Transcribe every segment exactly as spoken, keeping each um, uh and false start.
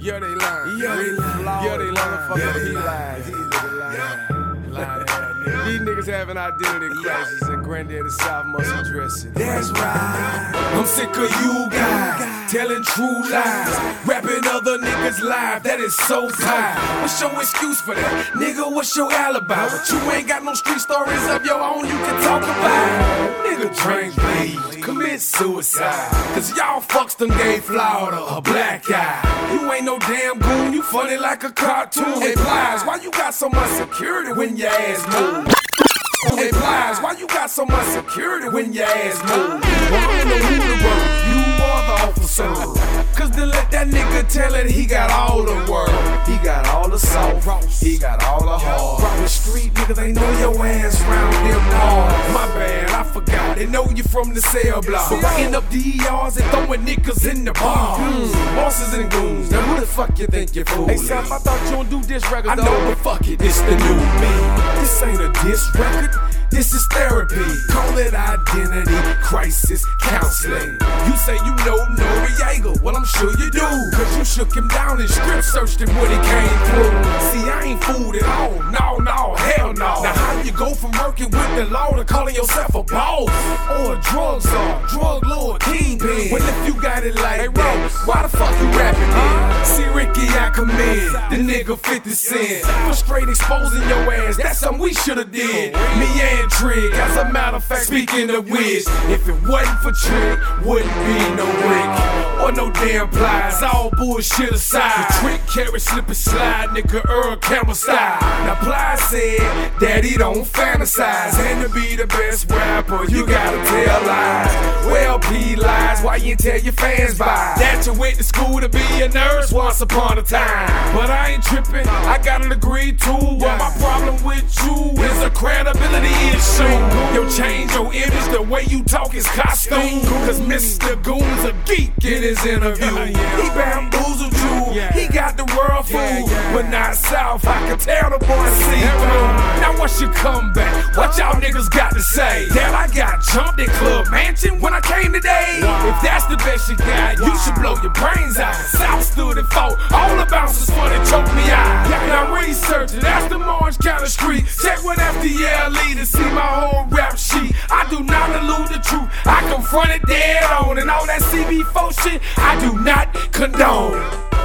Yeah, they lying. Yeah, they lying. Yeah, they lying. Yeah, they He lying. lies. These niggas lying. Lying ass niggas. These niggas having identity crisis and Granddaddy South must address it. That's right. I'm sick of you guys telling true lies, rapping other niggas' lives. That is so tired. What's your excuse for that? Nigga, what's your alibi? But you ain't got no street stories of your own you can talk about. Nigga, drink, bleed, commit suicide. Cause y'all fucks done gave Florida a black eye. You ain't no damn goon, you funny like a cartoon. Hey, Plies, why you got so much security when your ass move? Hey, Plies, why you got so much security when your ass move? Well, I ain't no who to run, you are the officer. Cause then let that nigga tell it he got all the world. He got all the soft, he got all the hard. Round the street niggas ain't know your ass round them hard. My bad, I forgot, they know you from the cell block. So rocking up D Rs and throwing niggas in the bar. Mm, bosses and goons, now who the fuck you think you're fooling? Hey, Sam, I thought you don't do this record, I though. know, but fuck it, this the new me. This ain't a diss record, this is therapy. Call it identity crisis counseling. You say you know Noriega, well I'm sure you do. Cause you shook him down and strip searched him when he came through. See, I ain't fooled at all, no, no, hell no. Now how you go from working with the law to calling yourself a boss? Or a drug czar, drug lord, kingpin. Well if you got it like hey, that, why the fuck you rapping then? See Ricky, I commend the nigga fifty cent for straight exposing your ass, that's something we should've did. Me and Trig, as a matter of fact, speaking of which, if it wasn't for Trig, wouldn't be no Rick, or no damn Plies, all bullshit aside. The Trick, carry, slip and slide, nigga Earl Campbell style. Now Plies said that he don't fantasize, and to be the best rapper, you gotta tell lies. Well, P lies, why you tell your fans by? That you went to school to be a nurse once upon a time. But I ain't tripping, I got a degree too. Well, my problem with you is a credibility issue. Yo, change your image, the way you talk is costume. Cause Mister Goon's a geek in his interview. He bamboozled you, he got the world fooled. But not South, I can tell the boy see through. Now what's your comeback? What y'all niggas got to say? That I got jumped at Club Mansion when I came today? If that's the best you got, you should blow your brains out. South stood and fought, all the bouncers for to choke me out. Now research it, that's the Orange County Street. Check what F D L E to see my whole rap sheet. I do not elude the truth, I confront it dead on. And all that C B four shit, I do not condone.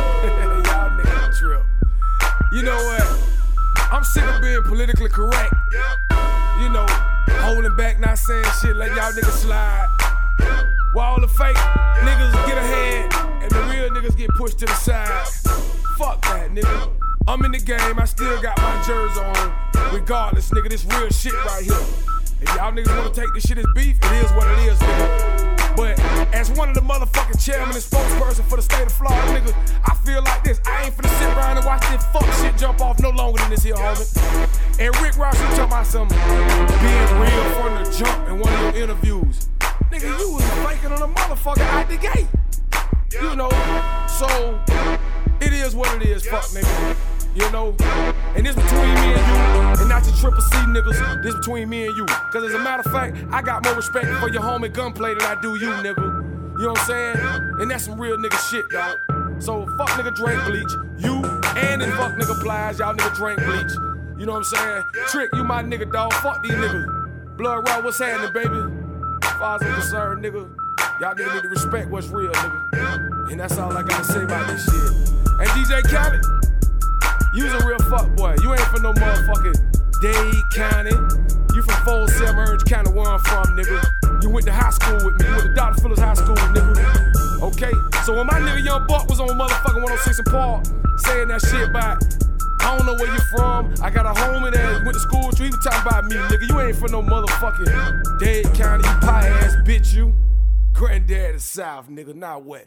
Y'all niggas trip. You know what? I'm sick of being politically correct. You know, holding back, not saying shit, let y'all niggas slide. While all the fake niggas get ahead and the real niggas get pushed to the side. Fuck that, nigga. I'm in the game, I still got my jersey on. Regardless, nigga, this real shit right here. If y'all niggas wanna take this shit as beef, it is what it is, nigga. But as one of the motherfucking chairman and spokesperson for the state of Florida, nigga, I feel like this. I ain't finna sit around and watch this fuck shit jump off no longer than this here, homie. And Rick Ross, you talking about some being real from the jump in one of your interviews. Nigga, you was faking on a motherfucker out the gate. You know, so it is what it is, fuck nigga. You know, and this between me and you, and not your triple C niggas, this between me and you. Cause as a matter of fact, I got more respect for your homie Gunplay than I do you, nigga. You know what I'm saying? And that's some real nigga shit, dog. So fuck nigga drink bleach. You and this fuck nigga Plies, y'all nigga drink bleach. You know what I'm saying? Trick, you my nigga, dog. Fuck these niggas. Blood Raw, what's happening, baby? As far as I'm concerned, nigga, y'all niggas need to respect what's real, nigga. And that's all I gotta say about this shit. And D J Khaled, you's a real fuck boy. You ain't from no motherfucking Dade County. You from Fold seven Orange County, where I'm from, nigga. You went to high school with me. You went to Doctor Phillips High School, nigga. Okay? So when my nigga Young Buck was on motherfucking one oh six and Park saying that shit about, I don't know where you from, I got a homie that went to school with you, he was talking about me, nigga. You ain't from no motherfucking Dade County, you pie ass bitch, you. Granddaddy South, nigga, not what?